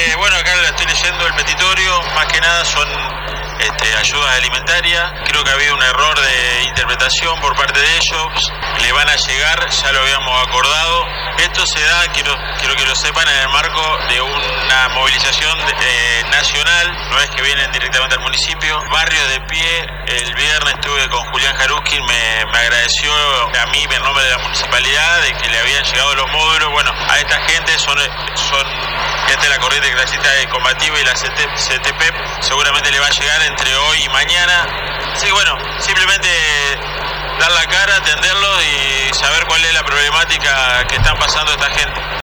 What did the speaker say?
Bueno, acá la estoy leyendo el petitorio, más que nada son ayudas alimentarias. Creo que ha habido un error de interpretación por parte de ellos. Le van a llegar, ya lo habíamos acordado. Esto se da, quiero que lo sepan, en el marco de una movilización nacional. No es que vienen directamente al municipio. Barrio de Pie, el viernes estuve con Julián Jaruskin, me agradeció a mí en nombre de la municipalidad de que le habían llegado los módulos. Bueno, a esta gente son gente de la corriente clasista combativa y la CTP seguramente le va a llegar entre hoy y mañana. Así que bueno, simplemente dar la cara, atenderlo y saber cuál es la problemática que están pasando esta gente.